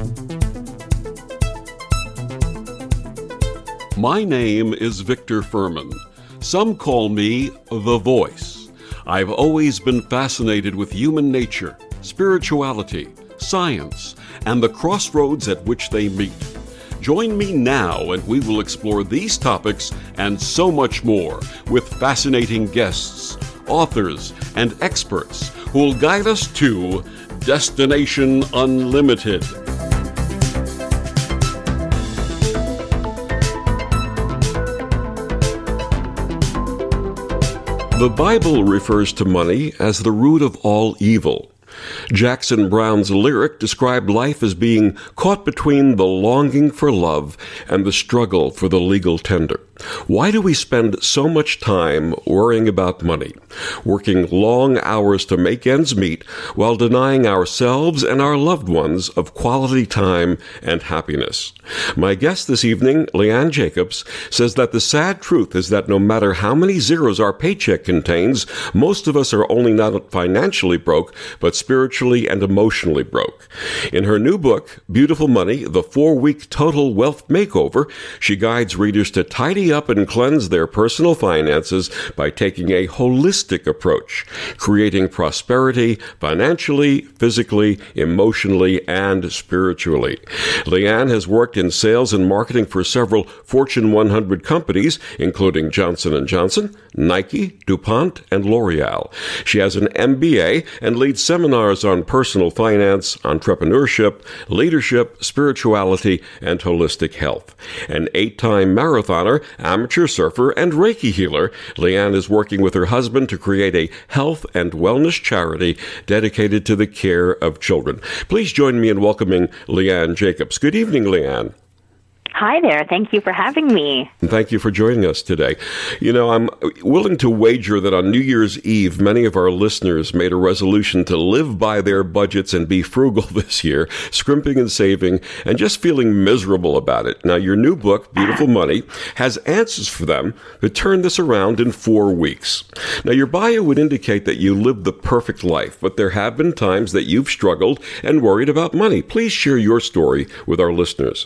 My name is Victor Furman. Some call me The Voice. I've always been fascinated with human nature, spirituality, science, and the crossroads at which they meet. Join me now and we will explore these topics and so much more with fascinating guests, authors, and experts who will guide us to Destination Unlimited. The Bible refers to money as the root of all evil. Jackson Browne's lyric described life as being caught between the longing for love and the struggle for the legal tender. Why do we spend so much time worrying about money, working long hours to make ends meet while denying ourselves and our loved ones of quality time and happiness? My guest this evening, Leanne Jacobs, says that the sad truth is that no matter how many zeros our paycheck contains, most of us are only not financially broke, but spiritually and emotionally broke. In her new book, Beautiful Money, The 4-Week Total Wealth Makeover, she guides readers to tidy up and cleanse their personal finances by taking a holistic approach, creating prosperity financially, physically, emotionally, and spiritually. Leanne has worked in sales and marketing for several Fortune 100 companies, including Johnson & Johnson, Nike, DuPont, and L'Oreal. She has an MBA and leads seminars on personal finance, entrepreneurship, leadership, spirituality, and holistic health. An 8-time marathoner, amateur surfer, and Reiki healer, Leanne is working with her husband to create a health and wellness charity dedicated to the care of children. Please join me in welcoming Leanne Jacobs. Good evening, Leanne. Hi there. Thank you for having me. And thank you for joining us today. You know, I'm willing to wager that on New Year's Eve, many of our listeners made a resolution to live by their budgets and be frugal this year, scrimping and saving, and just feeling miserable about it. Now, your new book, Beautiful Money, has answers for them to turn this around in 4 weeks. Now, your bio would indicate that you lived the perfect life, but there have been times that you've struggled and worried about money. Please share your story with our listeners.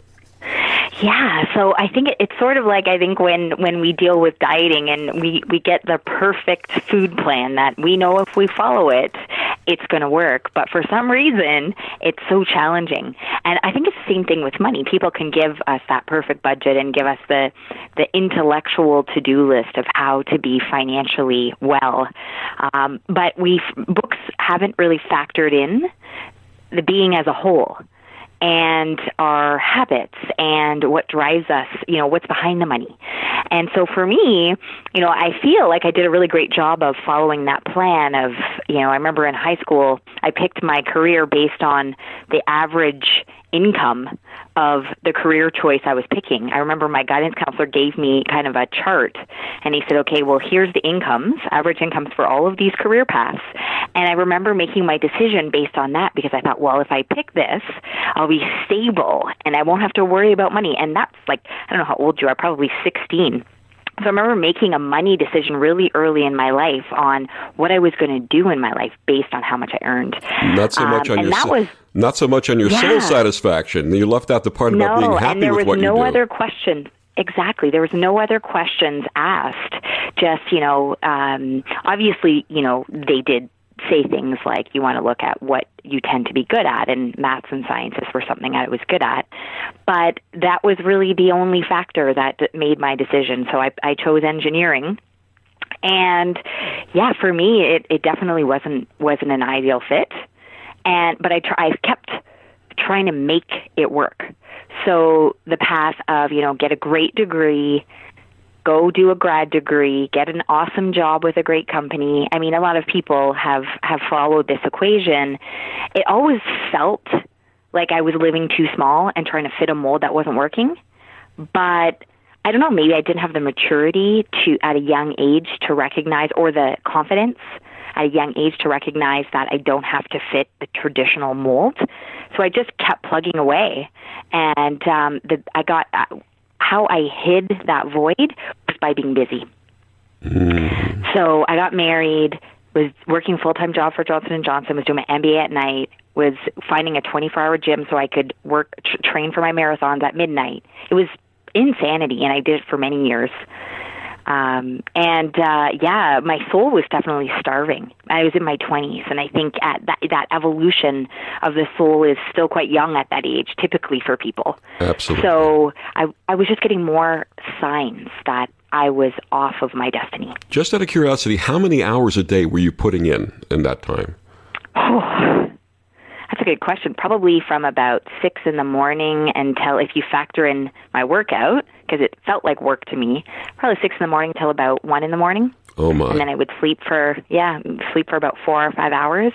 Yeah, so I think it's sort of like, I think when we deal with dieting and we get the perfect food plan that we know if we follow it, it's going to work. But for some reason, it's so challenging. And I think it's the same thing with money. People can give us that perfect budget and give us the intellectual to-do list of how to be financially well. But books haven't really factored in the being as a whole, and our habits and what drives us, what's behind the money. And so for me, I feel like I did a really great job of following that plan of, I remember in high school, I picked my career based on the average income of the career choice I was picking. I remember my guidance counselor gave me kind of a chart, and he said, okay, well, here's the incomes, average incomes for all of these career paths. And I remember making my decision based on that because I thought, well, if I pick this, I'll be stable and I won't have to worry about money. And that's like, I don't know how old you are, probably 16. So I remember making a money decision really early in my life on what I was going to do in my life based on how much I earned. Not so much on your soul satisfaction. You left out the part about being happy with what you do. And there was no other question. Exactly. There was no other questions asked. Just, obviously, they did say things like you want to look at what you tend to be good at, and maths and sciences were something I was good at. But that was really the only factor that made my decision. So I chose engineering. And yeah, for me, it definitely wasn't an ideal fit. But I kept trying to make it work. So the path of, get a great degree, go do a grad degree, get an awesome job with a great company. I mean, a lot of people have followed this equation. It always felt like I was living too small and trying to fit a mold that wasn't working. But I don't know, maybe I didn't have the maturity at a young age to recognize, or the confidence at a young age to recognize that I don't have to fit the traditional mold. So I just kept plugging away. And how I hid that void was by being busy. So I got married, was working full-time job for Johnson & Johnson, was doing my MBA at night, was finding a 24-hour gym so I could train for my marathons at midnight. It was insanity, and I did it for many years. My soul was definitely starving. I was in my 20s, and I think at that evolution of the soul is still quite young at that age, typically for people. Absolutely. So I was just getting more signs that I was off of my destiny. Just out of curiosity, how many hours a day were you putting in that time? Oh, that's a good question. Probably from about 6 in the morning until, if you factor in my workout, because it felt like work to me, probably 6 in the morning till about 1 in the morning. Oh my! And then I would sleep for about 4 or 5 hours.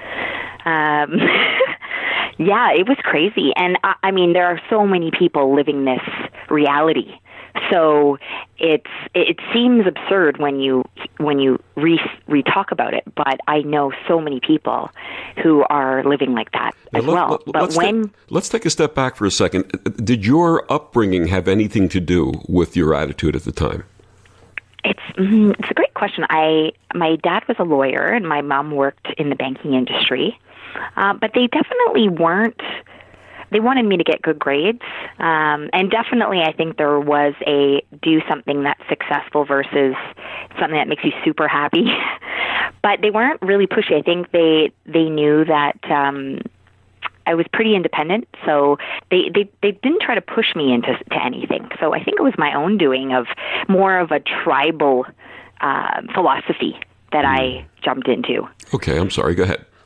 It was crazy. And I mean, there are so many people living this reality. So it seems absurd when you re-talk about it, but I know so many people who are living like that as well. Let's take a step back for a second. Did your upbringing have anything to do with your attitude at the time? It's a great question. My dad was a lawyer and my mom worked in the banking industry, but they definitely weren't. They wanted me to get good grades, and definitely I think there was a do something that's successful versus something that makes you super happy. But they weren't really pushy. I think they knew that I was pretty independent, so they didn't try to push me into anything. So I think it was my own doing of more of a tribal philosophy that I jumped into. Okay, I'm sorry. Go ahead.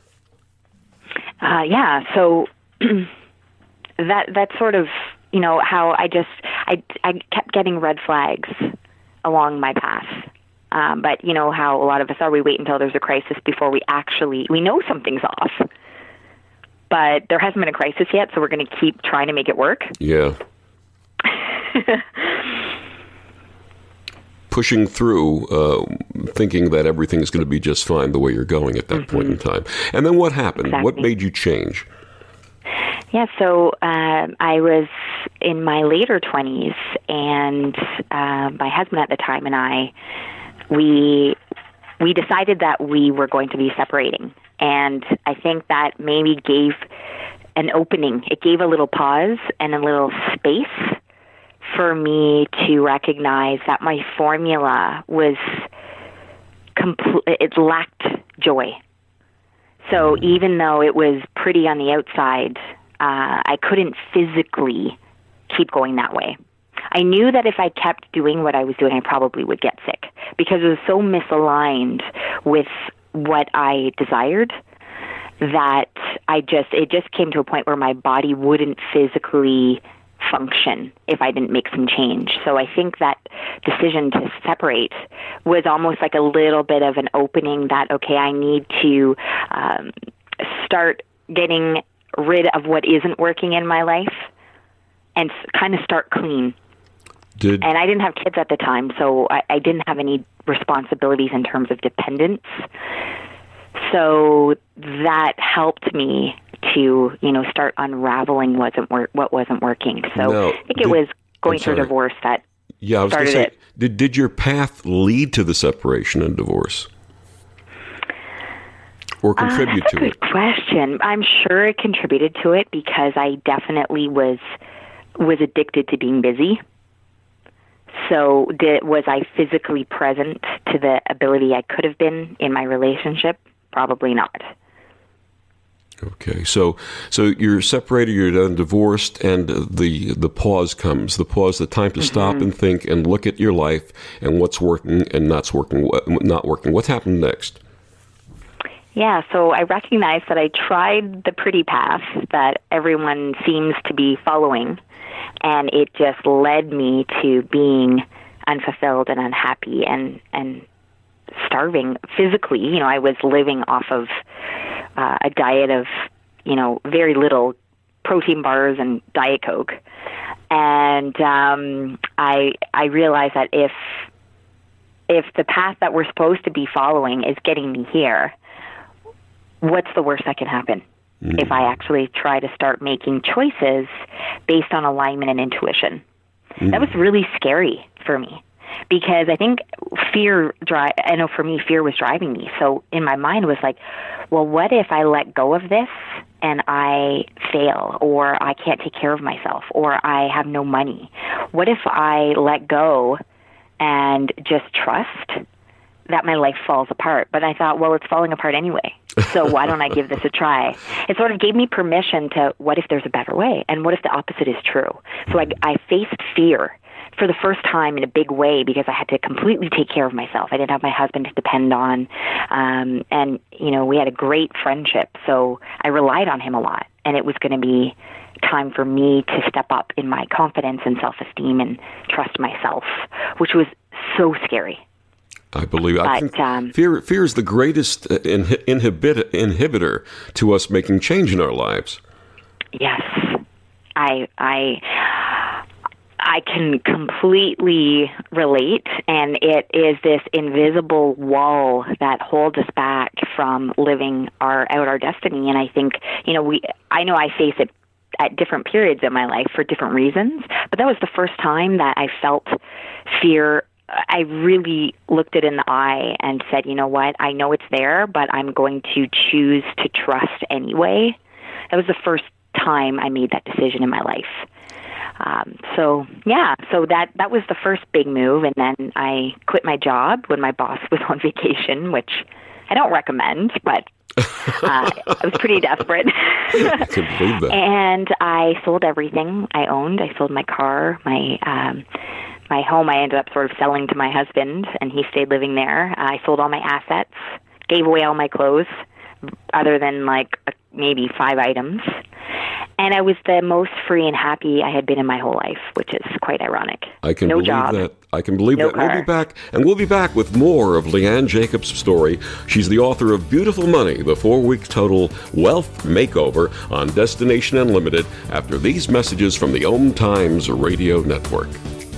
So. That's sort of, how I kept getting red flags along my path. But how a lot of us are, we wait until there's a crisis before we know something's off. But there hasn't been a crisis yet, so we're going to keep trying to make it work. Yeah. Pushing through, thinking that everything's going to be just fine the way you're going at that point in time. And then what happened? Exactly. What made you change? Yeah, so I was in my later 20s, and my husband at the time and I, we decided that we were going to be separating. And I think that maybe gave an opening. It gave a little pause and a little space for me to recognize that my formula was it lacked joy. So even though it was pretty on the outside, I couldn't physically keep going that way. I knew that if I kept doing what I was doing, I probably would get sick because it was so misaligned with what I desired that it just came to a point where my body wouldn't physically function if I didn't make some change. So I think that decision to separate was almost like a little bit of an opening that, okay, I need to start getting rid of what isn't working in my life and kind of start clean. And I didn't have kids at the time, so I didn't have any responsibilities in terms of dependence. So that helped me to, start unraveling what wasn't working. So I think it was going through divorce that started it. Did your path lead to the separation and divorce? Or contribute to it? That's a good question. I'm sure it contributed to it because I definitely was addicted to being busy. So was I physically present to the ability I could have been in my relationship? Probably not. Okay, so you're separated, you're done, divorced, and the pause comes. The pause, the time to stop and think and look at your life and what's working and not working. What happened next? Yeah, so I recognized that I tried the pretty path that everyone seems to be following, and it just led me to being unfulfilled and unhappy and starving physically. I was living off of a diet of, very little protein bars and Diet Coke. And I realized that if the path that we're supposed to be following is getting me here, what's the worst that can happen? If I actually try to start making choices based on alignment and intuition. That was really scary for me because I think I know for me, fear was driving me. So in my mind it was like, well, what if I let go of this and I fail, or I can't take care of myself, or I have no money? What if I let go and just trust that my life falls apart? But I thought, well, it's falling apart anyway, so why don't I give this a try? It sort of gave me permission to, what if there's a better way? And what if the opposite is true? So I faced fear for the first time in a big way, because I had to completely take care of myself. I didn't have my husband to depend on. And, we had a great friendship, so I relied on him a lot. And it was going to be time for me to step up in my confidence and self-esteem and trust myself, which was so scary. I believe. I think fear is the greatest inhibitor to us making change in our lives. Yes. I can completely relate, and it is this invisible wall that holds us back from living out our destiny. And I think, I know I face it at different periods in my life for different reasons, but that was the first time that I felt fear. I really looked it in the eye and said, you know what, I know it's there, but I'm going to choose to trust anyway. That was the first time I made that decision in my life. So that was the first big move. And then I quit my job when my boss was on vacation, which I don't recommend, but I was pretty desperate. I can believe that. And I sold everything I owned. I sold my car, my home I ended up sort of selling to my husband, and he stayed living there. I sold all my assets, gave away all my clothes, other than maybe 5 items. And I was the most free and happy I had been in my whole life, which is quite ironic. I can believe that. I can believe that. Car. We'll be back with more of Leanne Jacobs' story. She's the author of Beautiful Money, the 4-week total wealth makeover on Destination Unlimited after these messages from the Om Times Radio Network.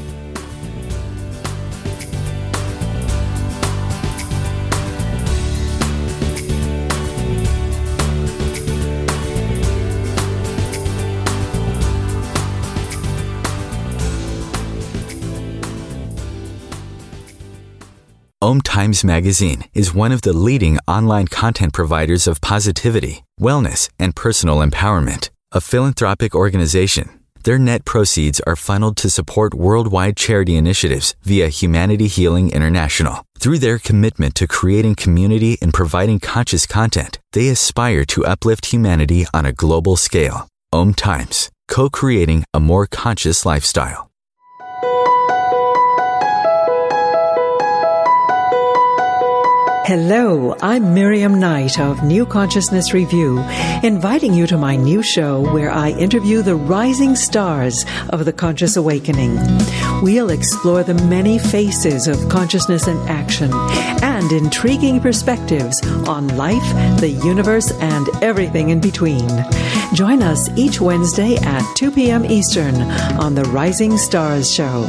Om Times Magazine is one of the leading online content providers of positivity, wellness, and personal empowerment. A philanthropic organization, their net proceeds are funneled to support worldwide charity initiatives via Humanity Healing International. Through their commitment to creating community and providing conscious content, they aspire to uplift humanity on a global scale. Om Times, co-creating a more conscious lifestyle. Hello, I'm Miriam Knight of New Consciousness Review, inviting you to my new show where I interview the rising stars of the conscious awakening. We'll explore the many faces of consciousness in action and intriguing perspectives on life, the universe, and everything in between. Join us each Wednesday at 2 p.m. Eastern on the Rising Stars Show.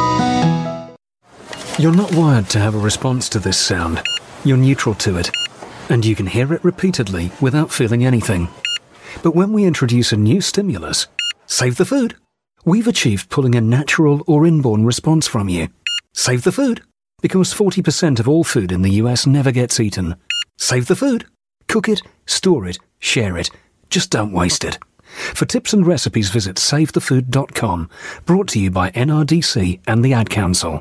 You're not wired to have a response to this sound. You're neutral to it, and you can hear it repeatedly without feeling anything. But when we introduce a new stimulus, save the food, we've achieved pulling a natural or inborn response from you. Save the food, because 40% of all food in the US never gets eaten. Save the food. Cook it, store it, share it. Just don't waste it. For tips and recipes, visit savethefood.com, brought to you by NRDC and the Ad Council.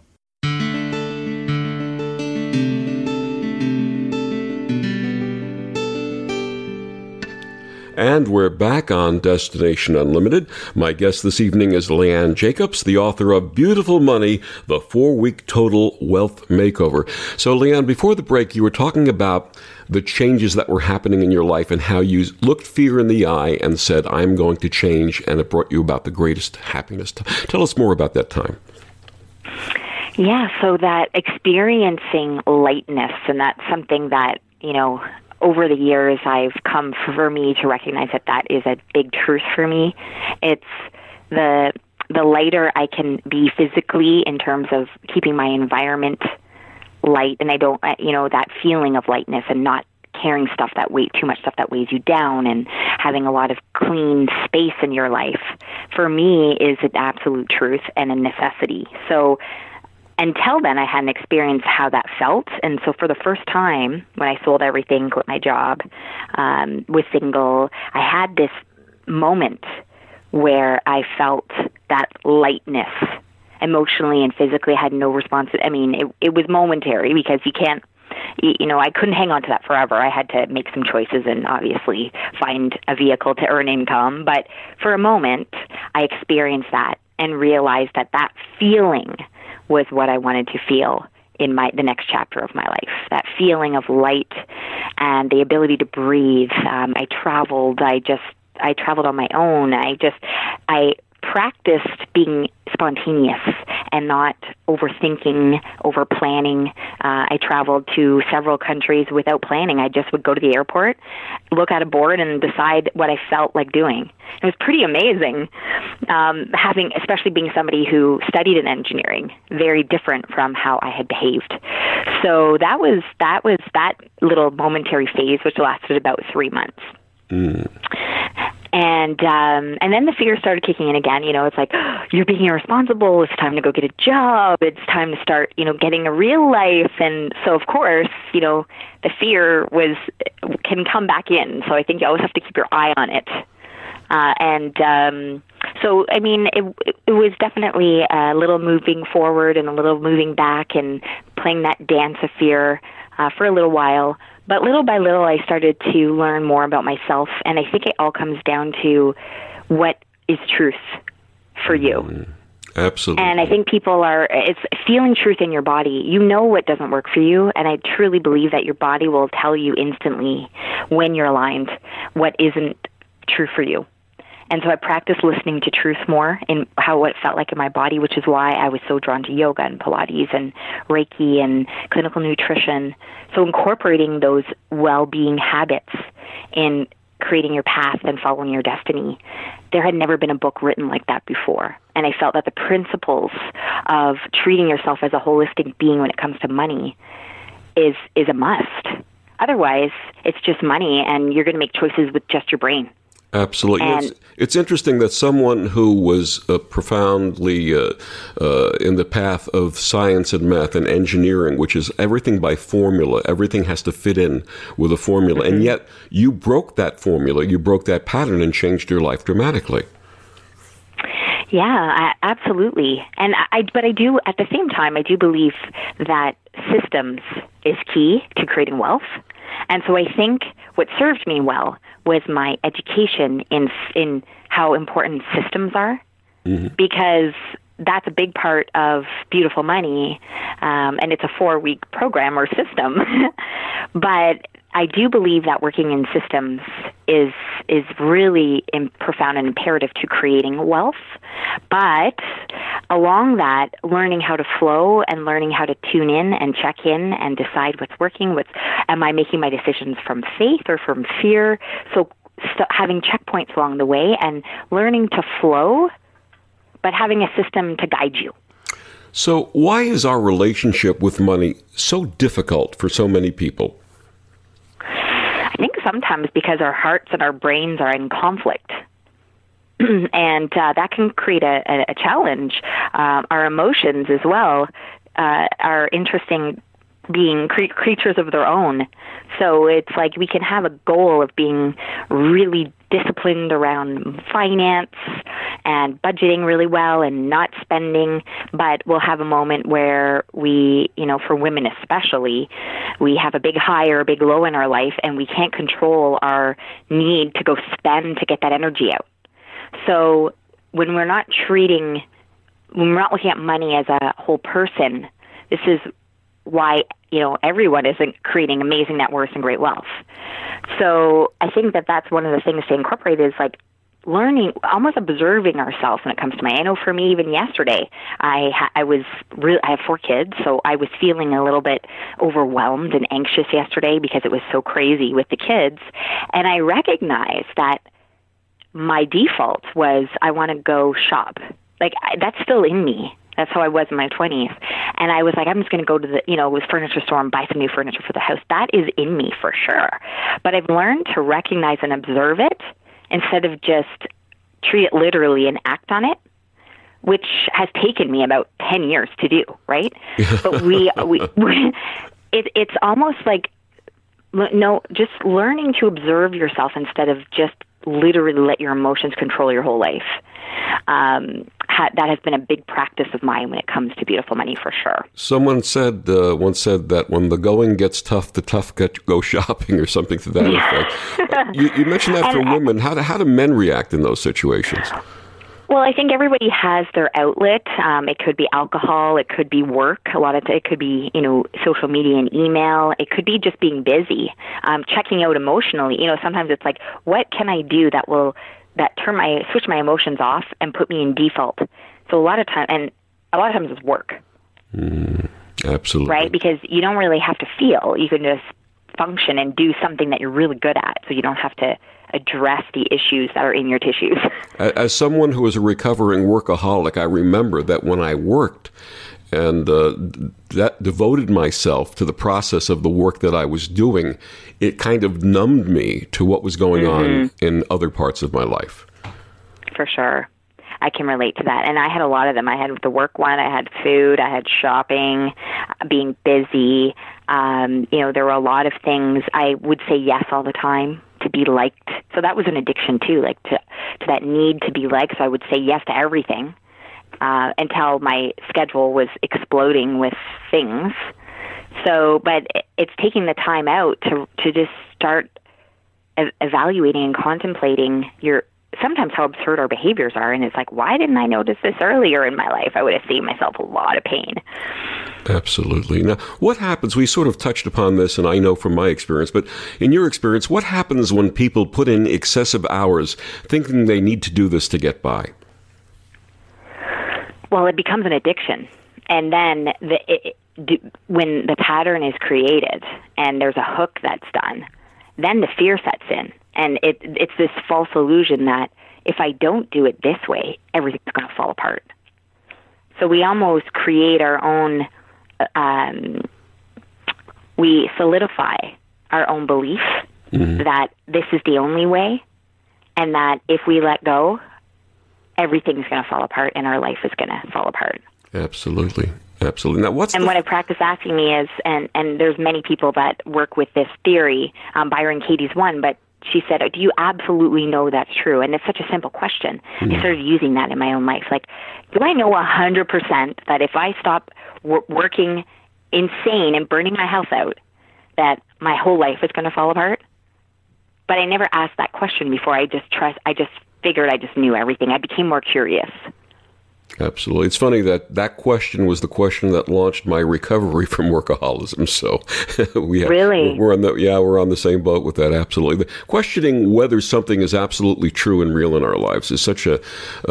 And we're back on Destination Unlimited. My guest this evening is Leanne Jacobs, the author of Beautiful Money, the 4-week total wealth makeover. So, Leanne, before the break, you were talking about the changes that were happening in your life and how you looked fear in the eye and said, I'm going to change, and it brought you about the greatest happiness. Tell us more about that time. Yeah, so that experiencing lightness, and that's something that, over the years, I've come for me to recognize that is a big truth for me. It's the lighter I can be physically in terms of keeping my environment light, and I don't, that feeling of lightness and not carrying too much stuff that weighs you down, and having a lot of clean space in your life, for me, is an absolute truth and a necessity. So until then, I hadn't experienced how that felt. And so for the first time, when I sold everything, quit my job, was single, I had this moment where I felt that lightness emotionally and physically. I had no response. I mean, it was momentary because you can't, I couldn't hang on to that forever. I had to make some choices and obviously find a vehicle to earn income. But for a moment, I experienced that and realized that that feeling was what I wanted to feel in the next chapter of my life. That feeling of light and the ability to breathe. I traveled. I traveled on my own. I practiced being spontaneous and not overthinking, over-planning. I traveled to several countries without planning. I just would go to the airport, look at a board, and decide what I felt like doing. It was pretty amazing, especially being somebody who studied in engineering, very different from how I had behaved. So that was that little momentary phase, which lasted about 3 months. Mm. And then the fear started kicking in again. It's like, you're being irresponsible. It's time to go get a job. It's time to start, getting a real life. And so, of course, the fear can come back in. So I think you always have to keep your eye on it. So, I mean, it was definitely a little moving forward and a little moving back and playing that dance of fear for a little while. But little by little, I started to learn more about myself, and I think it all comes down to what is truth for you. Absolutely. And I think it's feeling truth in your body. You know what doesn't work for you, and I truly believe that your body will tell you instantly when you're aligned what isn't true for you. And so I practiced listening to truth more in how it felt like in my body, which is why I was so drawn to yoga and Pilates and Reiki and clinical nutrition. So incorporating those well-being habits in creating your path and following your destiny. There had never been a book written like that before. And I felt that the principles of treating yourself as a holistic being when it comes to money is a must. Otherwise, it's just money and you're going to make choices with just your brain. Absolutely. It's interesting that someone who was profoundly in the path of science and math and engineering, which is everything by formula, everything has to fit in with a formula, and yet you broke that formula, you broke that pattern and changed your life dramatically. Yeah, absolutely. But I do, at the same time, I do believe that systems is key to creating wealth. And so I think what served me well was my education in how important systems are, because that's a big part of Beautiful Money, and it's a 4-week program or system. But I do believe that working in systems is really profound and imperative to creating wealth. But along that, learning how to flow and learning how to tune in and check in and decide what's working, am I making my decisions from faith or from fear? So having checkpoints along the way and learning to flow, but having a system to guide you. So why is our relationship with money so difficult for so many people? I think sometimes because our hearts and our brains are in conflict. And that can create a challenge. Our emotions as well are interesting being creatures of their own. So it's like we can have a goal of being really disciplined around finance and budgeting really well and not spending, but we'll have a moment where we, for women especially, we have a big high or a big low in our life and we can't control our need to go spend to get that energy out. So when we're not looking at money as a whole person, this is why, everyone isn't creating amazing net worth and great wealth. So I think that that's one of the things to incorporate is like learning, almost observing ourselves when it comes to money. I know for me, even yesterday, I have 4 kids, so I was feeling a little bit overwhelmed and anxious yesterday because it was so crazy with the kids. And I recognized that my default was I want to go shop. That's still in me. That's how I was in my 20s. And I was like, I'm just going to go to the, furniture store and buy some new furniture for the house. That is in me for sure. But I've learned to recognize and observe it instead of just treat it literally and act on it. which has taken me about 10 years to do, right? But it's almost like, just learning to observe yourself instead of just literally let your emotions control your whole life. That has been a big practice of mine when it comes to Beautiful Money, for sure. Someone once said that when the going gets tough, the tough go shopping, or something to that effect. You mentioned that for women. How do men react in those situations? Well, I think everybody has their outlet. It could be alcohol. It could be work. It could be, social media and email. It could be just being busy, checking out emotionally. Sometimes it's like, what can I do that will switch my emotions off and put me in default? So a lot of times it's work. Absolutely. Right? Because you don't really have to feel. You can just function and do something that you're really good at, so you don't have to address the issues that are in your tissues. As someone who is a recovering workaholic, I remember that when I worked and that devoted myself to the process of the work that I was doing, it kind of numbed me to what was going on in other parts of my life. For sure. I can relate to that. And I had a lot of them. I had the work one, I had food, I had shopping, being busy. There were a lot of things. I would say yes all the time to be liked. So that was an addiction too, like to that need to be liked. So I would say yes to everything until my schedule was exploding with things. So, but it's taking the time out to just start evaluating and contemplating sometimes how absurd our behaviors are. And it's like, why didn't I notice this earlier in my life? I would have saved myself a lot of pain. Absolutely. Now, what happens, we sort of touched upon this, and I know from my experience, but in your experience, what happens when people put in excessive hours thinking they need to do this to get by? Well, it becomes an addiction. And then when the pattern is created and there's a hook that's done, then the fear sets in. And it's this false illusion that if I don't do it this way, everything's going to fall apart. So we almost create our own, we solidify our own belief that this is the only way, and that if we let go, everything's going to fall apart and our life is going to fall apart. Absolutely. Absolutely. Now, what I practice asking me is, and there's many people that work with this theory, Byron Katie's one, but she said, do you absolutely know that's true? And it's such a simple question. I started using that in my own life. Like, do I know 100% that if I stop working insane and burning my house out, that my whole life is going to fall apart? But I never asked that question before. I just figured I just knew everything. I became more curious. Absolutely. It's funny that question was the question that launched my recovery from workaholism. So really? we're on the same boat with that. Absolutely. Questioning whether something is absolutely true and real in our lives is such an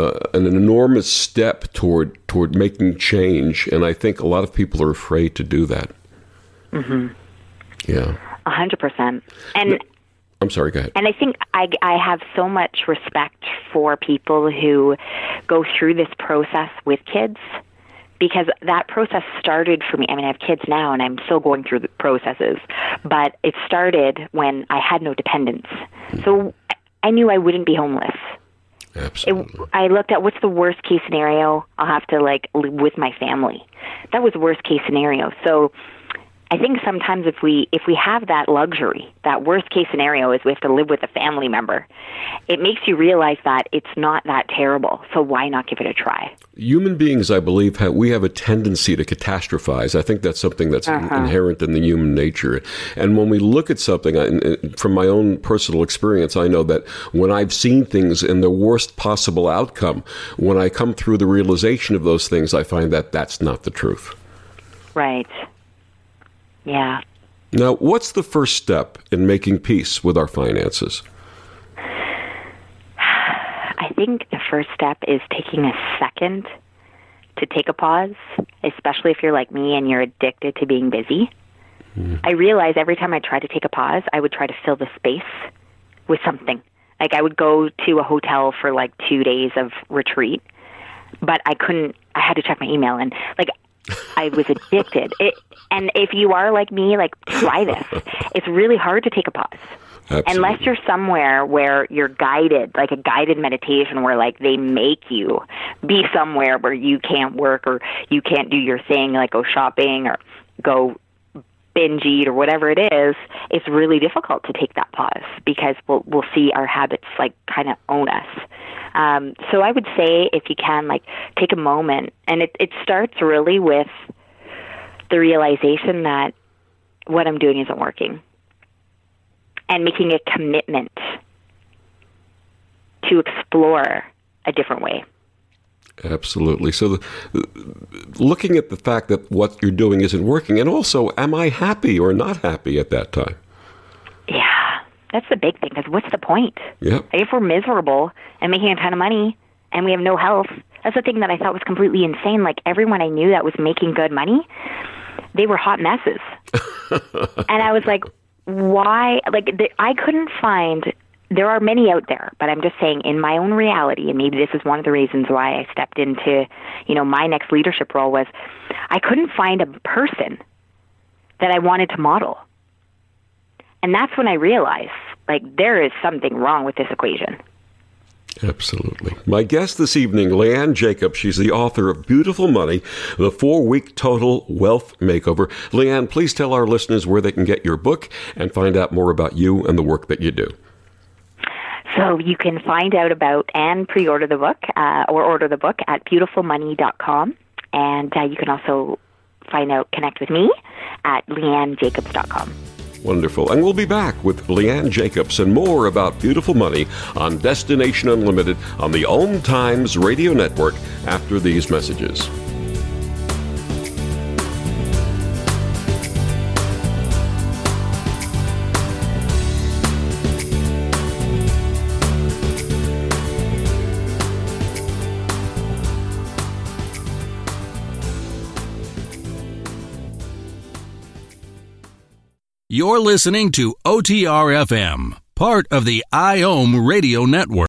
enormous step toward making change. And I think a lot of people are afraid to do that. Mm-hmm. Yeah. 100%. And I'm sorry, go ahead. And I think I have so much respect for people who go through this process with kids, because that process started for me. I mean, I have kids now, and I'm still going through the processes, but it started when I had no dependents. So I knew I wouldn't be homeless. Absolutely. I looked at what's the worst case scenario. I'll have to live with my family. That was the worst case scenario. So I think sometimes if we have that luxury, that worst case scenario is we have to live with a family member, it makes you realize that it's not that terrible. So why not give it a try? Human beings, I believe, we have a tendency to catastrophize. I think that's something that's inherent in the human nature. And when we look at something, from my own personal experience, I know that when I've seen things in the worst possible outcome, when I come through the realization of those things, I find that that's not the truth. Right. Yeah. Now, what's the first step in making peace with our finances? I think the first step is taking a second to take a pause, especially if you're like me and you're addicted to being busy. I realize every time I try to take a pause, I would try to fill the space with something. Like I would go to a hotel for like 2 days of retreat, but I had to check my email, and like I was addicted. And if you are like me, like try this. It's really hard to take a pause. Absolutely. Unless you're somewhere where you're guided, like a guided meditation where like they make you be somewhere where you can't work or you can't do your thing, like go shopping or go binge eat or whatever it is, it's really difficult to take that pause because we'll see our habits like kind of own us. So I would say if you can, like, take a moment, and it starts really with the realization that what I'm doing isn't working, and making a commitment to explore a different way. Absolutely. So looking at the fact that what you're doing isn't working, and also, am I happy or not happy at that time? Yeah, that's the big thing, because what's the point? Yep. If we're miserable and making a ton of money and we have no health, that's the thing that I thought was completely insane. Like, everyone I knew that was making good money, they were hot messes. And I was like, why? Like, I couldn't find... There are many out there, but I'm just saying in my own reality, and maybe this is one of the reasons why I stepped into, my next leadership role, was I couldn't find a person that I wanted to model. And that's when I realized, like, there is something wrong with this equation. Absolutely. My guest this evening, Leanne Jacobs. She's the author of Beautiful Money, the 4-week total wealth makeover. Leanne, please tell our listeners where they can get your book and find out more about you and the work that you do. So you can find out about and pre-order the book or order the book at beautifulmoney.com. And you can also connect with me at leannejacobs.com. Wonderful. And we'll be back with Leanne Jacobs and more about Beautiful Money on Destination Unlimited on the Om Times Radio Network after these messages. You're listening to OTR-FM, part of the IOM Radio Network.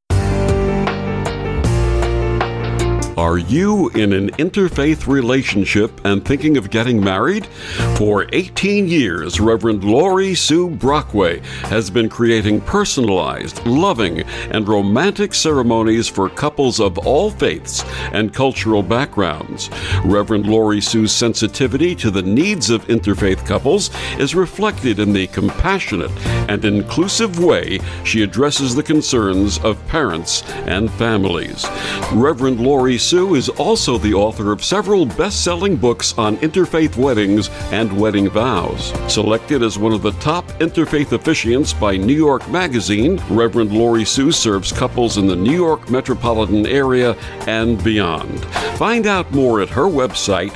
Are you in an interfaith relationship and thinking of getting married? For 18 years, Reverend Laurie Sue Brockway has been creating personalized, loving, and romantic ceremonies for couples of all faiths and cultural backgrounds. Reverend Laurie Sue's sensitivity to the needs of interfaith couples is reflected in the compassionate and inclusive way she addresses the concerns of parents and families. Reverend Laurie Sue is also the author of several best-selling books on interfaith weddings and wedding vows. Selected as one of the top interfaith officiants by New York Magazine, Reverend Laurie Sue serves couples in the New York metropolitan area and beyond. Find out more at her website,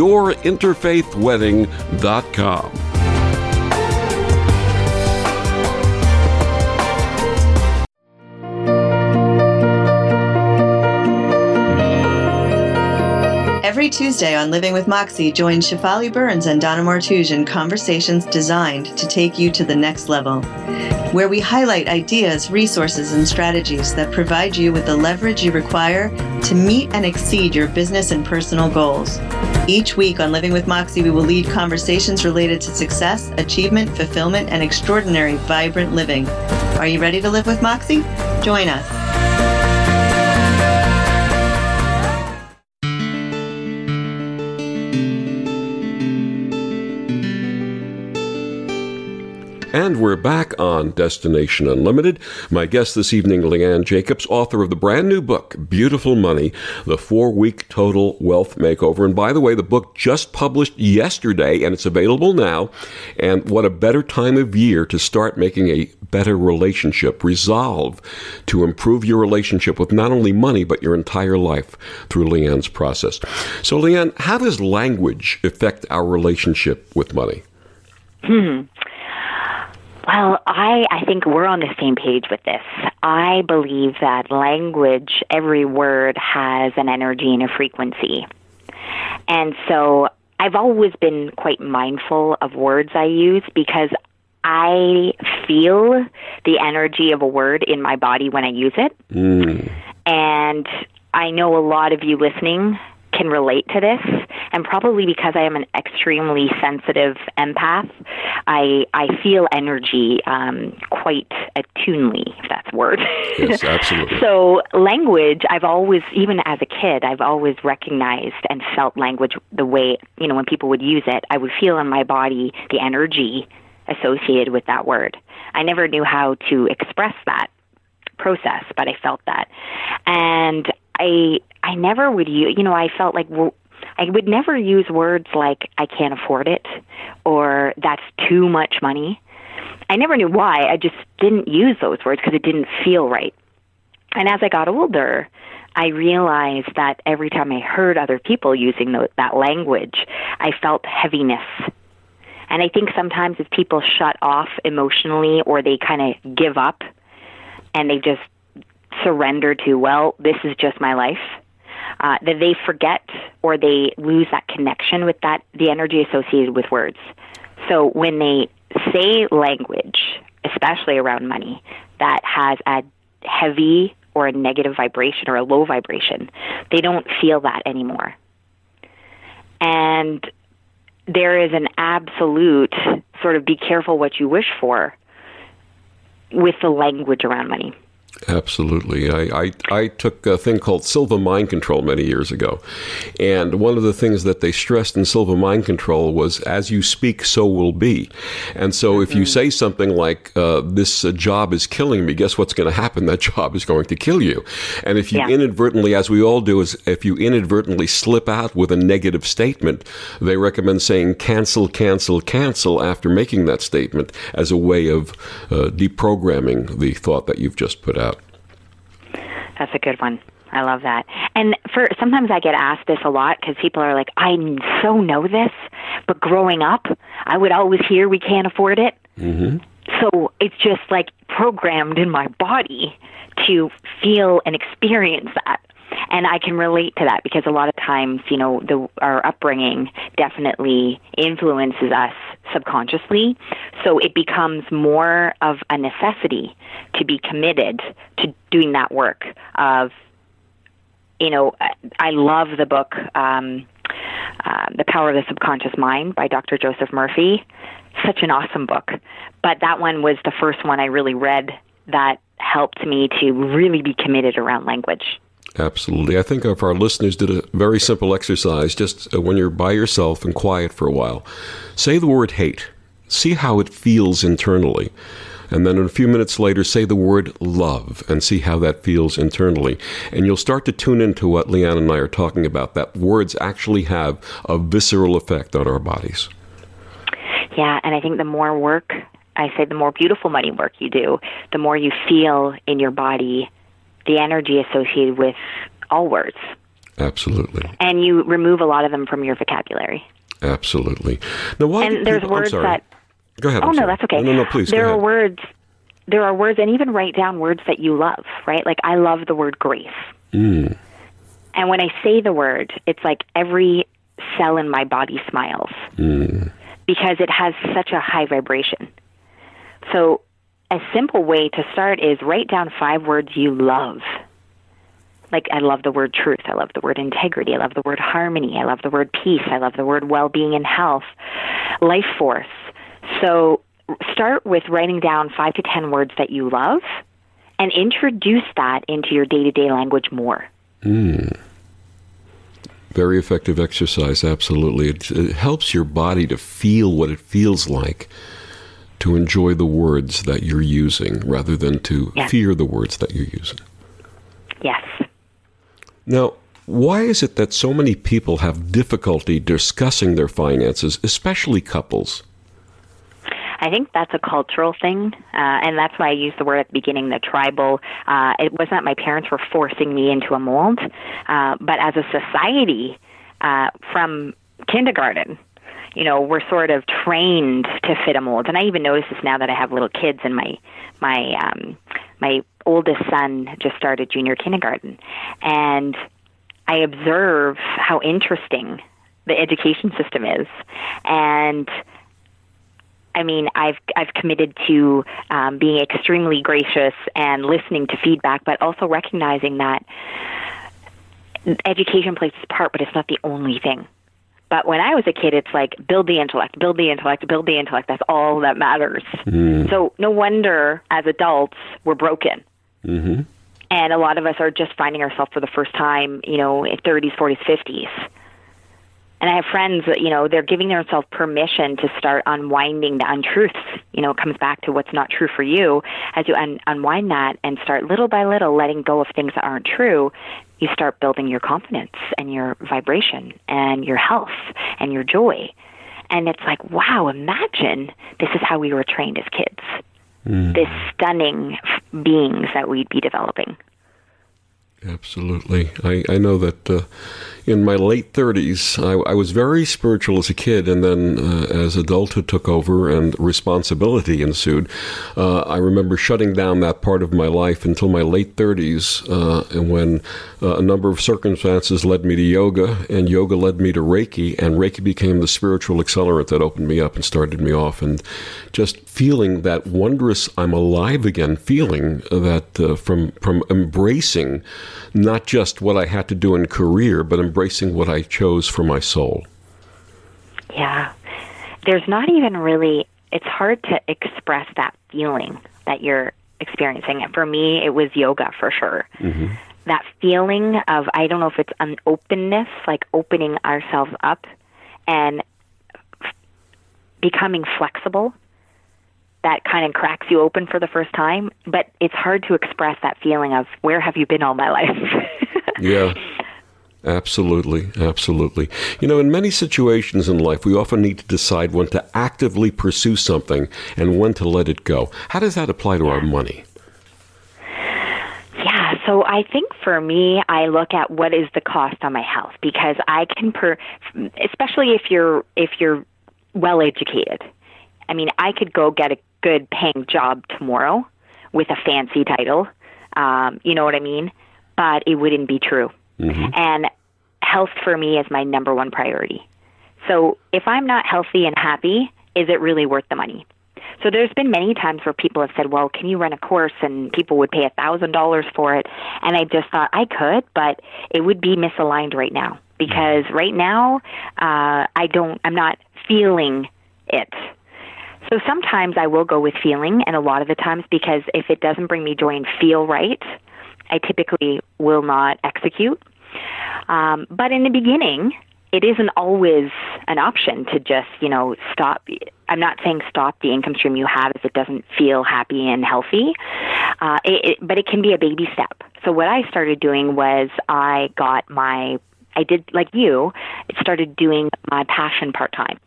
yourinterfaithwedding.com. Every Tuesday on Living with Moxie, join Shefali Burns and Donna Martouge in conversations designed to take you to the next level, where we highlight ideas, resources, and strategies that provide you with the leverage you require to meet and exceed your business and personal goals. Each week on Living with Moxie, we will lead conversations related to success, achievement, fulfillment, and extraordinary, vibrant living. Are you ready to live with Moxie? Join us. And we're back on Destination Unlimited. My guest this evening, Leanne Jacobs, author of the brand new book, Beautiful Money, the 4-week total wealth makeover. And by the way, the book just published yesterday, and it's available now. And what a better time of year to start making a better relationship. Resolve to improve your relationship with not only money, but your entire life through Leanne's process. So, Leanne, how does language affect our relationship with money? Well, I think we're on the same page with this. I believe that language, every word has an energy and a frequency. And so I've always been quite mindful of words I use because I feel the energy of a word in my body when I use it. And I know a lot of you listening can relate to this. And probably because I am an extremely sensitive empath, I feel energy quite attunely, if that's a word. Yes, absolutely. So language, I've always, even as a kid, I've always recognized and felt language the way, when people would use it, I would feel in my body the energy associated with that word. I never knew how to express that process, but I felt that. And I never would use, I felt like I would never use words like I can't afford it or that's too much money. I never knew why. I just didn't use those words because it didn't feel right. And as I got older, I realized that every time I heard other people using that language, I felt heaviness. And I think sometimes if people shut off emotionally or they kind of give up and they just surrender to, well, this is just my life, that they forget or they lose that connection with the energy associated with words. So when they say language, especially around money, that has a heavy or a negative vibration or a low vibration, they don't feel that anymore. And there is an absolute sort of be careful what you wish for with the language around money. Absolutely. I took a thing called Silva Mind Control many years ago. And one of the things that they stressed in Silva Mind Control was, as you speak, so will be. And so if you say something like, this job is killing me, guess what's going to happen? That job is going to kill you. And if you inadvertently, as we all do, is if you inadvertently slip out with a negative statement, they recommend saying cancel, cancel, cancel after making that statement as a way of deprogramming the thought that you've just put out. That's a good one. I love that. And sometimes I get asked this a lot because people are like, I so know this, but growing up, I would always hear we can't afford it. Mm-hmm. So it's just like programmed in my body to feel and experience that. And I can relate to that because a lot of times, our upbringing definitely influences us subconsciously. So it becomes more of a necessity to be committed to doing that work of, I love the book, The Power of the Subconscious Mind by Dr. Joseph Murphy. Such an awesome book. But that one was the first one I really read that helped me to really be committed around language. Absolutely. I think if our listeners did a very simple exercise, just when you're by yourself and quiet for a while, say the word hate. See how it feels internally. And then a few minutes later, say the word love and see how that feels internally. And you'll start to tune into what Leanne and I are talking about, that words actually have a visceral effect on our bodies. Yeah, and I think the more work, the more beautiful money work you do, the more you feel in your body the energy associated with all words. Absolutely. And you remove a lot of them from your vocabulary. Absolutely. Now, there's words that... Go ahead. Oh, no, that's okay. No, please, There are words, and even write down words that you love, right? Like, I love the word grace. Mm. And when I say the word, it's like every cell in my body smiles because it has such a high vibration. So a simple way to start is write down 5 words you love. Like, I love the word truth. I love the word integrity. I love the word harmony. I love the word peace. I love the word well-being and health. Life force. So start with writing down 5 to 10 words that you love and introduce that into your day-to-day language more. Very effective exercise, absolutely. It helps your body to feel what it feels like to enjoy the words that you're using rather than to fear the words that you're using. Yes. Now, why is it that so many people have difficulty discussing their finances, especially couples? I think that's a cultural thing, and that's why I used the word at the beginning, the tribal. It wasn't that my parents were forcing me into a mold, but as a society, from kindergarten, we're sort of trained to fit a mold. And I even notice this now that I have little kids, and my oldest son just started junior kindergarten, and I observe how interesting the education system is, and I mean, I've committed to being extremely gracious and listening to feedback, but also recognizing that education plays its part, but it's not the only thing. But when I was a kid, it's like, build the intellect, build the intellect, build the intellect. That's all that matters. So no wonder as adults, we're broken. And a lot of us are just finding ourselves for the first time, in 30s, 40s, 50s. And I have friends that, they're giving themselves permission to start unwinding the untruths. It comes back to what's not true for you. As you unwind that and start little by little letting go of things that aren't true, you start building your confidence and your vibration and your health and your joy. And it's like, wow, imagine this is how we were trained as kids. This stunning beings that we'd be developing. Absolutely. I know that in my late 30s, I was very spiritual as a kid, and then as adulthood took over and responsibility ensued, I remember shutting down that part of my life until my late 30s, and when a number of circumstances led me to yoga, and yoga led me to Reiki, and Reiki became the spiritual accelerant that opened me up and started me off, and just feeling that wondrous I'm alive again feeling that from embracing not just what I had to do in career, but embracing what I chose for my soul. Yeah. There's not even really, it's hard to express that feeling that you're experiencing. And for me, it was yoga for sure. That feeling of, I don't know if it's an openness, like opening ourselves up and becoming flexible. That kind of cracks you open for the first time, but it's hard to express that feeling of, where have you been all my life? Yeah, absolutely, absolutely. In many situations in life, we often need to decide when to actively pursue something and when to let it go. How does that apply to our money? Yeah, so I think for me, I look at what is the cost on my health, because I can, especially if you're well educated. I mean, I could go get a good paying job tomorrow with a fancy title, you know what I mean? But it wouldn't be true. And health for me is my number one priority. So if I'm not healthy and happy, is it really worth the money? So there's been many times where people have said, well, can you run a course? And people would pay $1,000 for it. And I just thought I could, but it would be misaligned right now, because right now I'm not feeling it. So sometimes I will go with feeling, and a lot of the times, because if it doesn't bring me joy and feel right, I typically will not execute. But in the beginning, it isn't always an option to just, stop. I'm not saying stop the income stream you have if it doesn't feel happy and healthy, but it can be a baby step. So what I started doing was I did like you, started doing my passion part-time.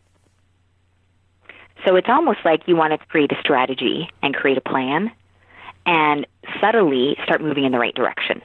So it's almost like you want to create a strategy and create a plan and subtly start moving in the right direction.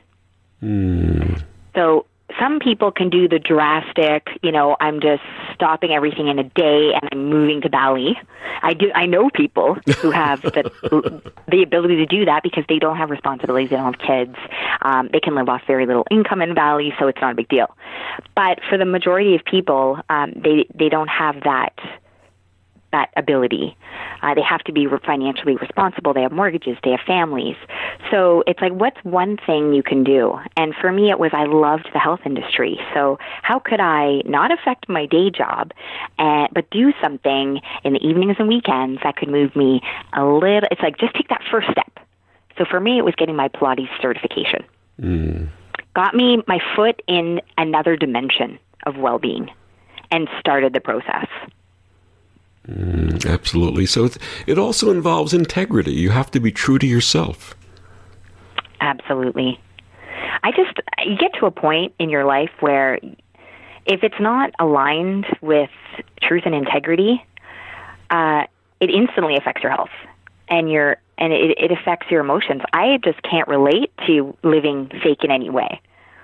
So some people can do the drastic, I'm just stopping everything in a day and I'm moving to Bali. I know people who have the ability to do that because they don't have responsibilities, they don't have kids. They can live off very little income in Bali, so it's not a big deal. But for the majority of people, they don't have that ability. They have to be financially responsible. They have mortgages. They have families. So it's like, what's one thing you can do? And for me, it was I loved the health industry. So how could I not affect my day job, but do something in the evenings and weekends that could move me a little? It's like, just take that first step. So for me, it was getting my Pilates certification. Got me my foot in another dimension of well-being and started the process. Absolutely. So it also involves integrity. You have to be true to yourself. Absolutely. You get to a point in your life where if it's not aligned with truth and integrity, it instantly affects your health and it affects your emotions. I just can't relate to living fake in any way.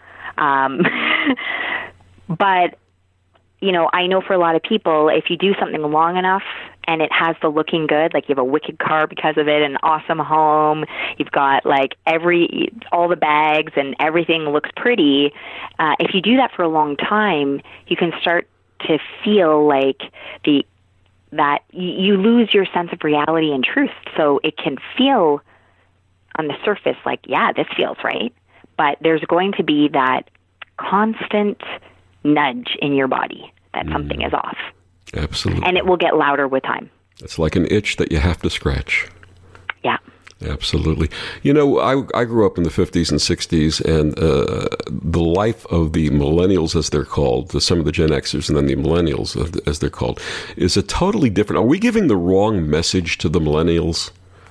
But I know for a lot of people, if you do something long enough and it has the looking good, like you have a wicked car because of it, an awesome home, you've got like all the bags and everything looks pretty. If you do that for a long time, you can start to feel like that you lose your sense of reality and truth. So it can feel on the surface like, yeah, this feels right. But there's going to be that constant nudge in your body that something is off. Absolutely. And it will get louder with time. It's like an itch that you have to scratch. Yeah. Absolutely. You know, I grew up in the 50s and 60s, and the life of the millennials, as they're called, some of the Gen Xers and then the millennials, as they're called, is a totally different. Are we giving the wrong message to the millennials?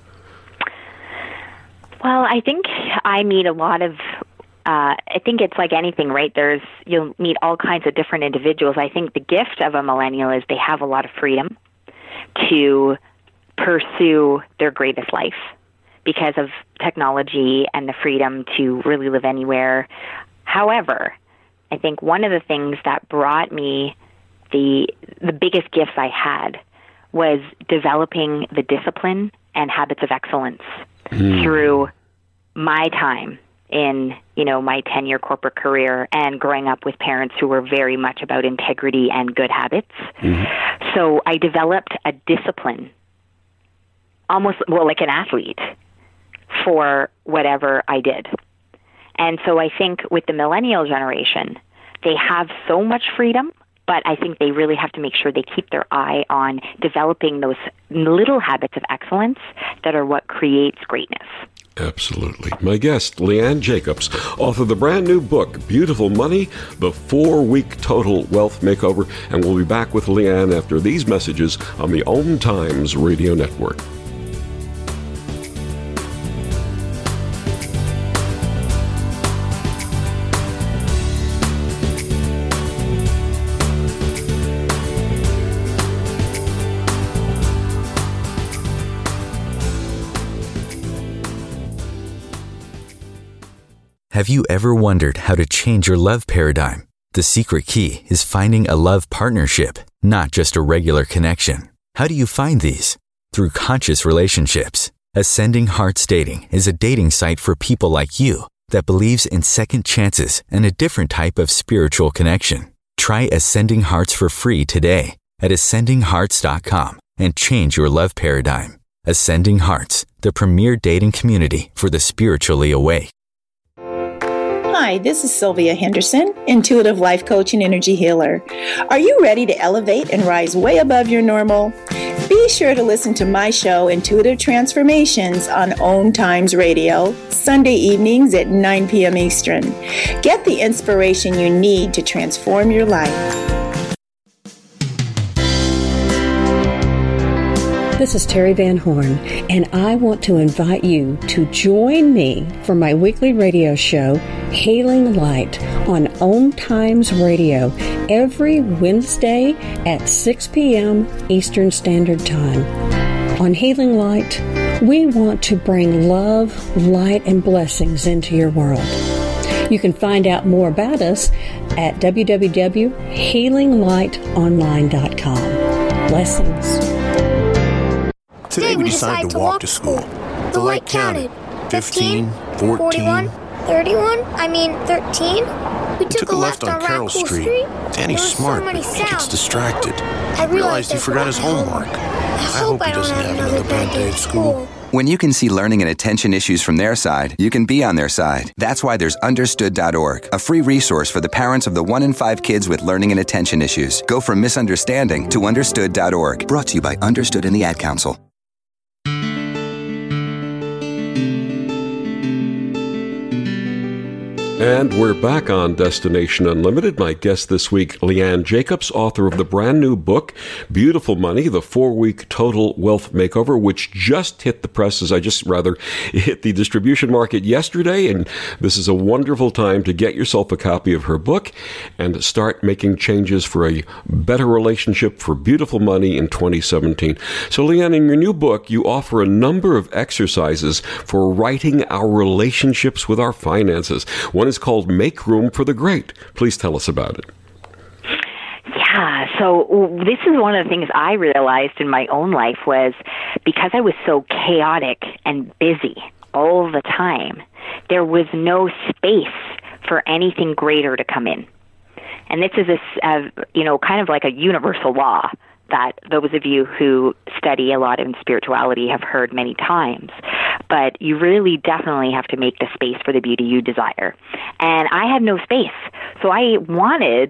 Well, I think I meet a lot of, I think it's like anything, right? You'll meet all kinds of different individuals. I think the gift of a millennial is they have a lot of freedom to pursue their greatest life because of technology and the freedom to really live anywhere. However, I think one of the things that brought me the biggest gifts I had was developing the discipline and habits of excellence through my time in, my 10-year corporate career and growing up with parents who were very much about integrity and good habits. So I developed a discipline, almost, like an athlete, for whatever I did. And so I think with the millennial generation, they have so much freedom, but I think they really have to make sure they keep their eye on developing those little habits of excellence that are what creates greatness. Absolutely. My guest, Leanne Jacobs, author of the brand new book, Beautiful Money, the 4-week total wealth makeover. And we'll be back with Leanne after these messages on the Om Times Radio Network. Have you ever wondered how to change your love paradigm? The secret key is finding a love partnership, not just a regular connection. How do you find these? Through conscious relationships. Ascending Hearts Dating is a dating site for people like you that believes in second chances and a different type of spiritual connection. Try Ascending Hearts for free today at ascendinghearts.com and change your love paradigm. Ascending Hearts, the premier dating community for the spiritually awake. Hi, this is Sylvia Henderson, intuitive life coach and energy healer. Are you ready to elevate and rise way above your normal? Be sure to listen to my show, Intuitive Transformations, on Om Times Radio, Sunday evenings at 9 p.m. Eastern. Get the inspiration you need to transform your life. This is Terry Van Horn, and I want to invite you to join me for my weekly radio show, Healing Light, on Om Times Radio, every Wednesday at 6 p.m. Eastern Standard Time. On Healing Light, we want to bring love, light, and blessings into your world. You can find out more about us at www.healinglightonline.com. Blessings. Today we decided to walk to school. The light counted. 15, 14, 41, 31, 13. We took a left on Carroll Street. Danny's smart, but he gets distracted. I realized he forgot his homework. I hope he doesn't have another bad day at school. When you can see learning and attention issues from their side, you can be on their side. That's why there's Understood.org, a free resource for the parents of the 1 in 5 kids with learning and attention issues. Go from misunderstanding to Understood.org. Brought to you by Understood and the Ad Council. And we're back on Destination Unlimited. My guest this week, Leanne Jacobs, author of the brand new book, Beautiful Money, the 4-week total wealth makeover, which just hit the presses. Hit the distribution market yesterday. And this is a wonderful time to get yourself a copy of her book and start making changes for a better relationship for beautiful money in 2017. So, Leanne, in your new book, you offer a number of exercises for righting our relationships with our finances. One is called Make Room for the Great. Please tell us about it. Yeah, so this is one of the things I realized in my own life was because I was so chaotic and busy all the time, there was no space for anything greater to come in. And this is kind of like a universal law that those of you who study a lot in spirituality have heard many times. But you really definitely have to make the space for the beauty you desire. And I had no space. So I wanted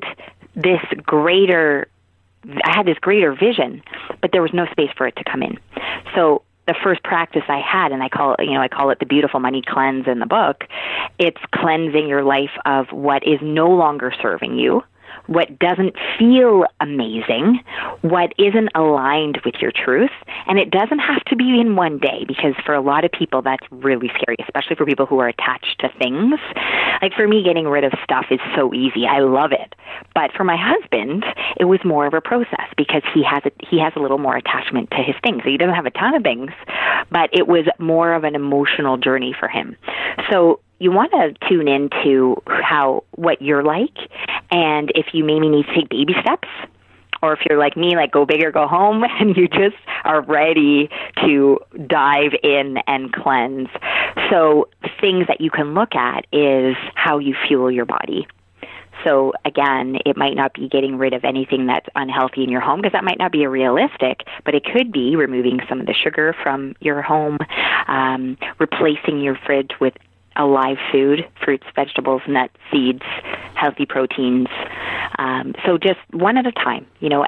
I had this greater vision, but there was no space for it to come in. So the first practice I had, and I call it the Beautiful Money Cleanse in the book, it's cleansing your life of what is no longer serving you, what doesn't feel amazing, what isn't aligned with your truth. And it doesn't have to be in one day, because for a lot of people, that's really scary, especially for people who are attached to things. Like for me, getting rid of stuff is so easy. I love it. But for my husband, it was more of a process, because he has a little more attachment to his things. So he doesn't have a ton of things, but it was more of an emotional journey for him. So you want to tune into what you're like, and if you maybe need to take baby steps, or if you're like me, like go big or go home, and you just are ready to dive in and cleanse. So things that you can look at is how you fuel your body. So again, it might not be getting rid of anything that's unhealthy in your home, because that might not be realistic, but it could be removing some of the sugar from your home, replacing your fridge with alive food, fruits, vegetables, nuts, seeds, healthy proteins. So just one at a time,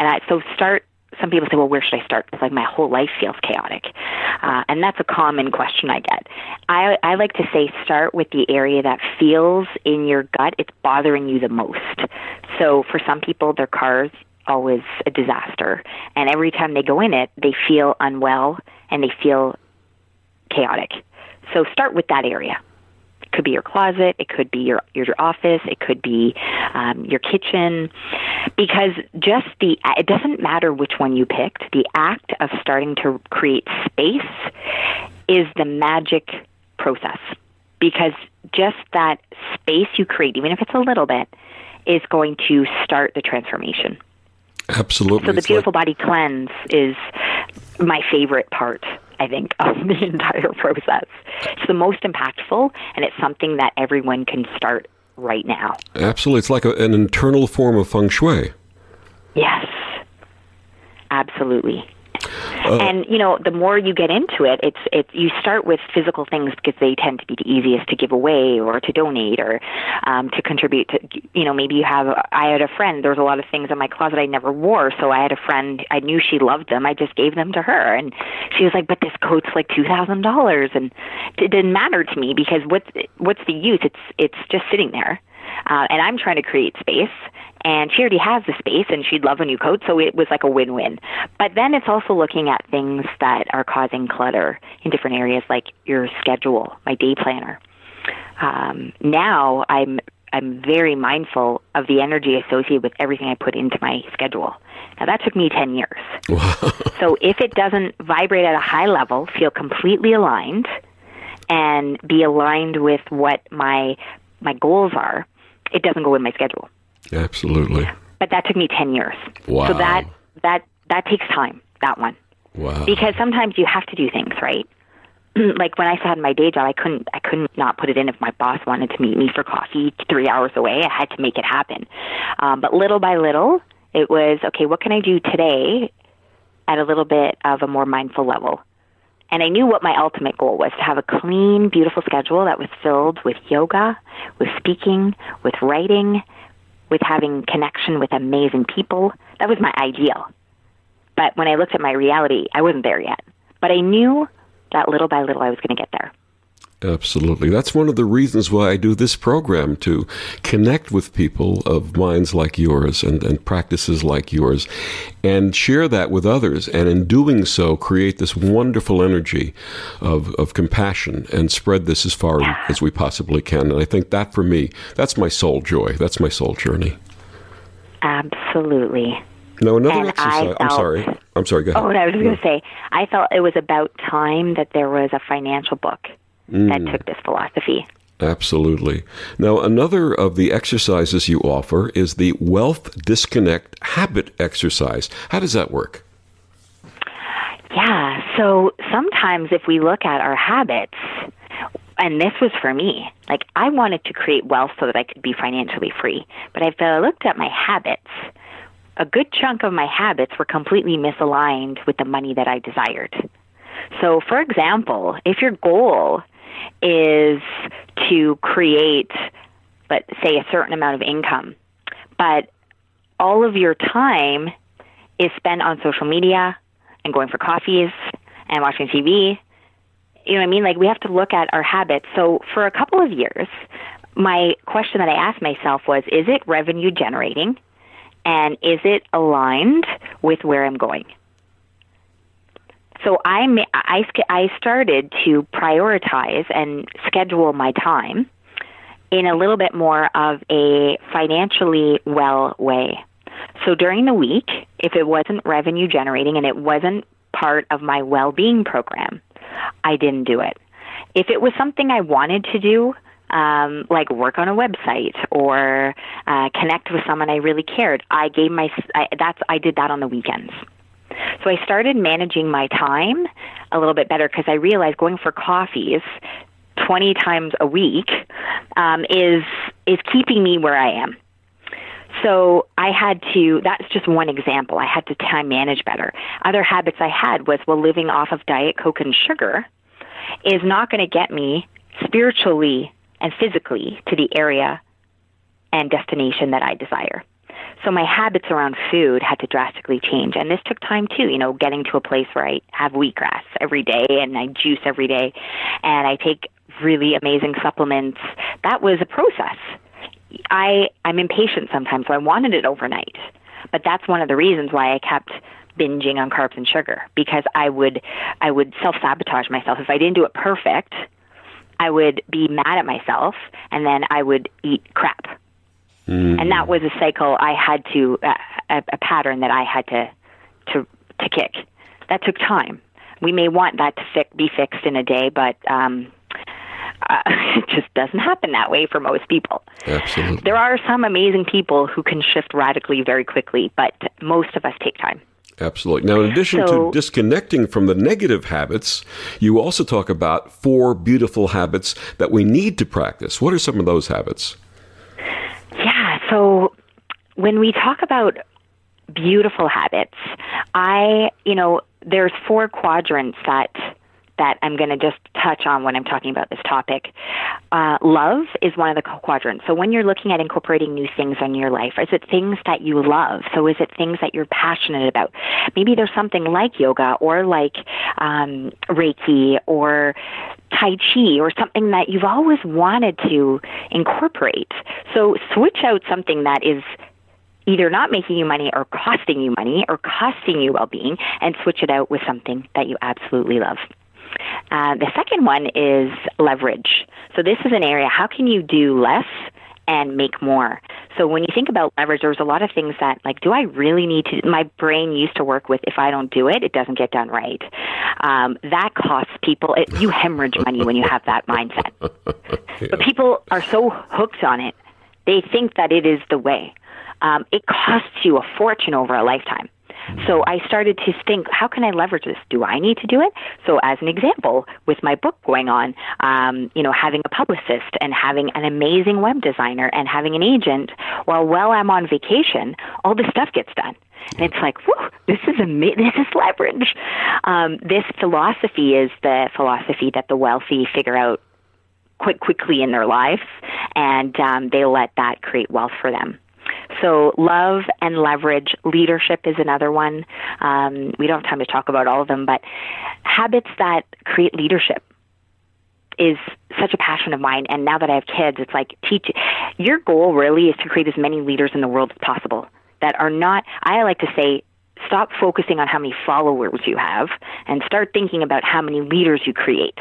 some people say, well, where should I start? It's like my whole life feels chaotic. And that's a common question I get. I like to say start with the area that feels in your gut it's bothering you the most. So for some people, their car's always a disaster. And every time they go in it, they feel unwell and they feel chaotic. So start with that area. It could be your closet, it could be your office, it could be your kitchen, because it doesn't matter which one you picked. The act of starting to create space is the magic process, because just that space you create, even if it's a little bit, is going to start the transformation. Absolutely. So the Beautiful Body Cleanse is my favorite part, I think, of the entire process. It's the most impactful, and it's something that everyone can start right now. Absolutely. It's like an internal form of feng shui. Yes, absolutely. And, the more you get into it, you start with physical things because they tend to be the easiest to give away or to donate or to contribute to, maybe I had a friend, there was a lot of things in my closet I never wore, so I had a friend, I knew she loved them, I just gave them to her, and she was like, but this coat's like $2,000, and it didn't matter to me, because what's the use? It's just sitting there. And I'm trying to create space, and she already has the space, and she'd love a new coat, so it was like a win-win. But then it's also looking at things that are causing clutter in different areas, like your schedule, my day planner. Now I'm very mindful of the energy associated with everything I put into my schedule. Now, that took me 10 years. Wow. So if it doesn't vibrate at a high level, feel completely aligned, and be aligned with what my goals are, it doesn't go in my schedule. Absolutely. But that took me 10 years. Wow. So that takes time, that one. Wow. Because sometimes you have to do things, right? Like when I had my day job, I couldn't not put it in if my boss wanted to meet me for coffee 3 hours away. I had to make it happen. But little by little, it was, okay, what can I do today at a little bit of a more mindful level? And I knew what my ultimate goal was, to have a clean, beautiful schedule that was filled with yoga, with speaking, with writing, with having connection with amazing people. That was my ideal. But when I looked at my reality, I wasn't there yet. But I knew that little by little I was going to get there. Absolutely. That's one of the reasons why I do this program, to connect with people of minds like yours and practices like yours, and share that with others. And in doing so, create this wonderful energy of compassion and spread this as far as we possibly can. And I think that, for me, that's my soul joy. That's my soul journey. Absolutely. Now, another exercise. I'm sorry, go ahead. Oh, and I was just going to say, I felt it was about time that there was a financial book that took this philosophy. Absolutely. Now, another of the exercises you offer is the Wealth Disconnect Habit Exercise. How does that work? Yeah, so sometimes if we look at our habits, and this was for me, like I wanted to create wealth so that I could be financially free. But if I looked at my habits, a good chunk of my habits were completely misaligned with the money that I desired. So, for example, if your goal is to create, let's say, a certain amount of income, but all of your time is spent on social media and going for coffees and watching TV. You know what I mean? Like, we have to look at our habits. So for a couple of years, my question that I asked myself was, is it revenue generating? And is it aligned with where I'm going? So I started to prioritize and schedule my time in a little bit more of a financially well way. So during the week, if it wasn't revenue generating and it wasn't part of my well-being program, I didn't do it. If it was something I wanted to do, like work on a website or connect with someone I really cared, I did that on the weekends. So I started managing my time a little bit better because I realized going for coffees 20 times a week is keeping me where I am. So that's just one example. I had to time manage better. Other habits I had was, living off of Diet Coke and sugar is not going to get me spiritually and physically to the area and destination that I desire. So my habits around food had to drastically change. And this took time too, getting to a place where I have wheatgrass every day and I juice every day and I take really amazing supplements. That was a process. I'm impatient sometimes, so I wanted it overnight. But that's one of the reasons why I kept binging on carbs and sugar, because I would self-sabotage myself. If I didn't do it perfect, I would be mad at myself, and then I would eat crap. And that was a cycle I had to, a pattern that I had to kick. That took time. We may want that to be fixed in a day, but it just doesn't happen that way for most people. Absolutely. There are some amazing people who can shift radically very quickly, but most of us take time. Absolutely. Now, in addition to disconnecting from the negative habits, you also talk about 4 beautiful habits that we need to practice. What are some of those habits? Yeah, so when we talk about beautiful habits, there's 4 quadrants that I'm going to just touch on when I'm talking about this topic. Love is one of the quadrants. So when you're looking at incorporating new things in your life, is it things that you love? So is it things that you're passionate about? Maybe there's something like yoga or like Reiki or Tai Chi or something that you've always wanted to incorporate. So switch out something that is either not making you money or costing you well-being, and switch it out with something that you absolutely love. The second one is leverage. So this is an area, how can you do less and make more? So when you think about leverage, there's a lot of things that, like, do I really need to, my brain used to work with, if I don't do it, it doesn't get done right. That costs people, you hemorrhage money when you have that mindset. Yeah. But people are so hooked on it, they think that it is the way. It costs you a fortune over a lifetime. So I started to think, how can I leverage this? Do I need to do it? So as an example, with my book going on, having a publicist and having an amazing web designer and having an agent, while I'm on vacation, all this stuff gets done. And it's like, whew, this is leverage. This philosophy is the philosophy that the wealthy figure out quite quickly in their lives, and they let that create wealth for them. So love and leverage. Leadership is another one. We don't have time to talk about all of them, but habits that create leadership is such a passion of mine. And now that I have kids, it's like, your goal really is to create as many leaders in the world as possible that are not, I like to say, stop focusing on how many followers you have and start thinking about how many leaders you create.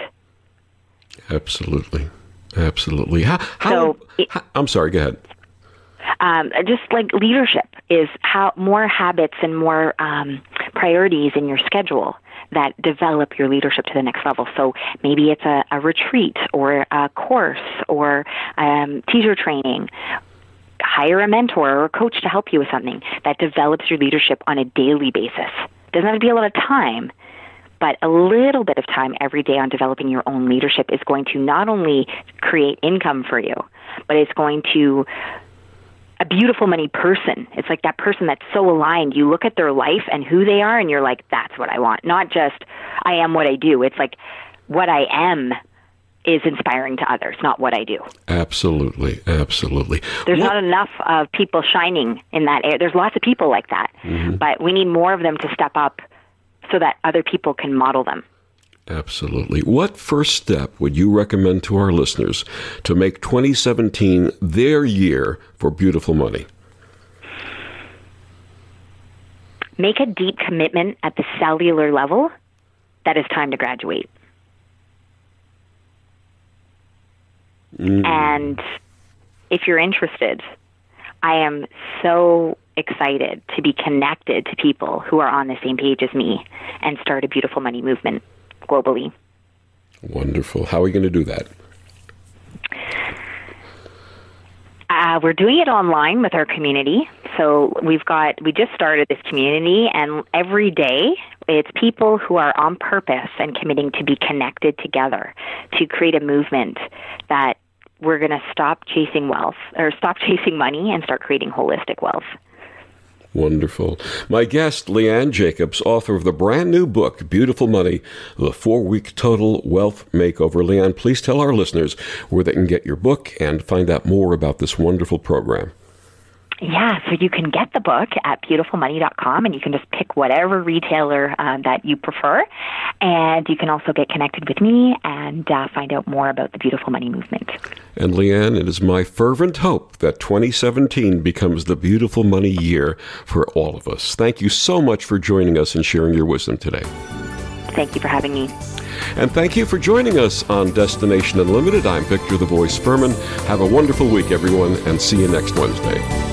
Absolutely. Absolutely. I'm sorry, go ahead. Just like leadership is how more habits and more priorities in your schedule that develop your leadership to the next level. So maybe it's a retreat or a course or teacher training. Hire a mentor or a coach to help you with something that develops your leadership on a daily basis. Doesn't have to be a lot of time, but a little bit of time every day on developing your own leadership is going to not only create income for you, but it's going to a beautiful money person. It's like that person that's so aligned. You look at their life and who they are and you're like, that's what I want. Not just I am what I do. It's like what I am is inspiring to others, not what I do. Absolutely, absolutely. There's not enough of people shining in that area. There's lots of people like that, but we need more of them to step up so that other people can model them. Absolutely. What first step would you recommend to our listeners to make 2017 their year for beautiful money? Make a deep commitment at the cellular level that it's time to graduate. And if you're interested, I am so excited to be connected to people who are on the same page as me and start a beautiful money movement globally. Wonderful. How are we going to do that? We're doing it online with our community. So we just started this community, and every day it's people who are on purpose and committing to be connected together to create a movement that we're going to stop chasing wealth or stop chasing money and start creating holistic wealth. Wonderful. My guest, Leanne Jacobs, author of the brand new book, Beautiful Money, The 4-Week Total Wealth Makeover. Leanne, please tell our listeners where they can get your book and find out more about this wonderful program. Yeah, so you can get the book at beautifulmoney.com, and you can just pick whatever retailer that you prefer. And you can also get connected with me and find out more about the Beautiful Money movement. And Leanne, it is my fervent hope that 2017 becomes the beautiful money year for all of us. Thank you so much for joining us and sharing your wisdom today. Thank you for having me. And thank you for joining us on Destination Unlimited. I'm Victor the Voice Furman. Have a wonderful week, everyone, and see you next Wednesday.